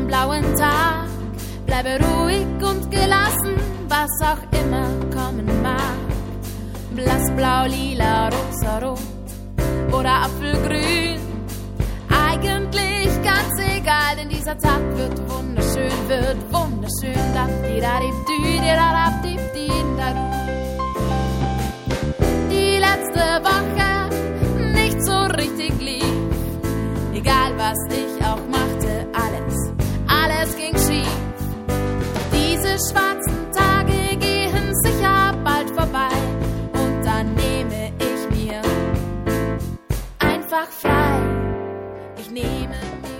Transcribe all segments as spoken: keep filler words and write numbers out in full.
einen blauen Tag. Bleibe ruhig und gelassen, was auch immer kommen mag. Blassblau, lila, rosarot oder apfelgrün. Eigentlich ganz egal, denn dieser Tag wird wunderschön, wird wunderschön. Die letzte Woche nicht so richtig lief. Egal was ich auch machte, alles, alles ging schief. Diese schwarzen Tage gehen sicher bald vorbei. Und dann nehme ich mir einfach frei. Ich nehme mir.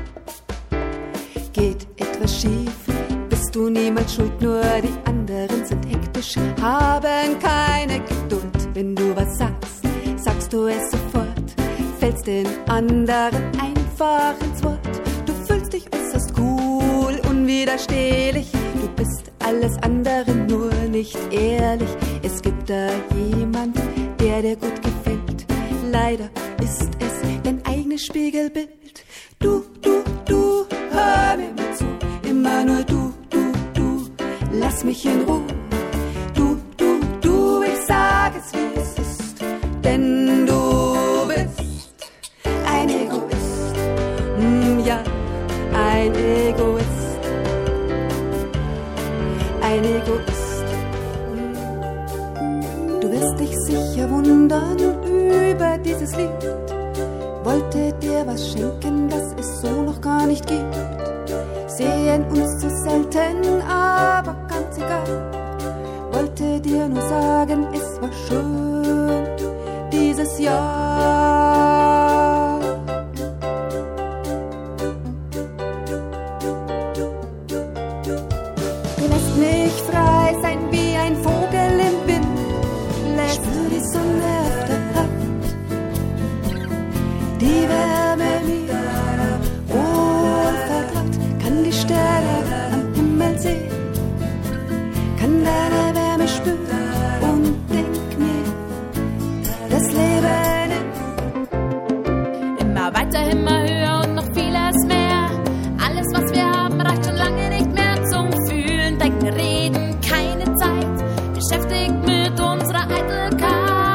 Geht etwas schief, bist du niemals schuld, nur die anderen sind hektisch, haben keine Geduld. Wenn du was sagst, sagst du es sofort, fällst den anderen einfach ins Wort. Du fühlst dich äußerst cool, unwiderstehlich, du bist alles andere, nur nicht ehrlich. Es gibt da jemand, der dir gut gefällt, leider ist es dein eigenes Spiegelbild. Du, du, du, hör mir mal zu, immer nur du, du, du, lass mich in Ruhe. Du, du, du, ich sag es, wie es ist, denn du bist ein Egoist, mm, ja, ein Egoist, ein Egoist. Du wirst dich sicher wundern über dieses Lied, wollte dir was schenken, das es so noch gar nicht gibt. Sehen uns zu selten, aber ganz egal. Wollte dir nur sagen, es war schön dieses Jahr. Du lässt mich frei sein wie ein Vogel im Wind, lässt spür die Sonne auf der Haut, die Wärme mir unvertraut, kann die Sterne am Himmel sehen, kann deine Wärme spüren und denk mir, das Leben immer weiter, immer höher und noch vieles mehr. Alles, was wir haben, reicht schon lange nicht mehr zum Fühlen, denken, reden, keine Zeit, beschäftigt mit unserer Eitelkeit.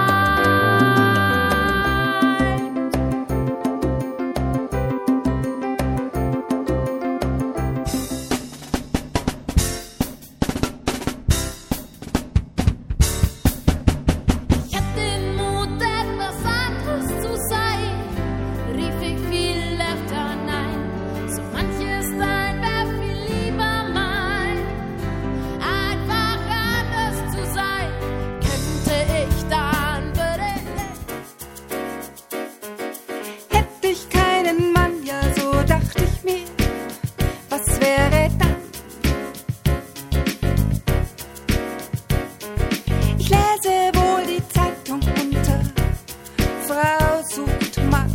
Ich hab den Mut, etwas anderes zu sein, rief ich viel öfter nein. So manches Nein wär viel lieber mein, einfach anders zu sein. Könnte ich dann, würde ich. hätte ich keinen Mann, ja so dachte ich mir, was wäre dann? Ich lese wohl die Zeitung unter, Frau sucht Mann.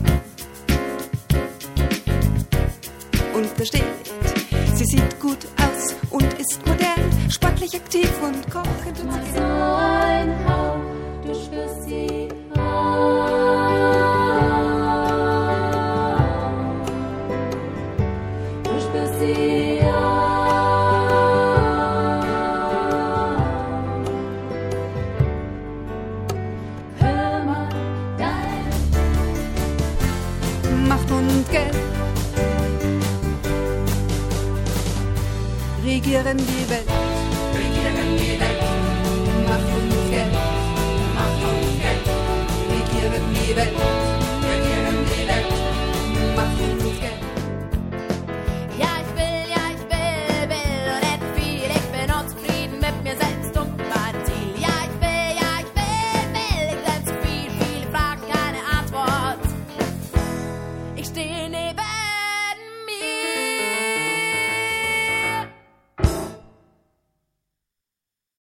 Und da steht, sie sieht gut aus und ist modern, sportlich aktiv und kochend und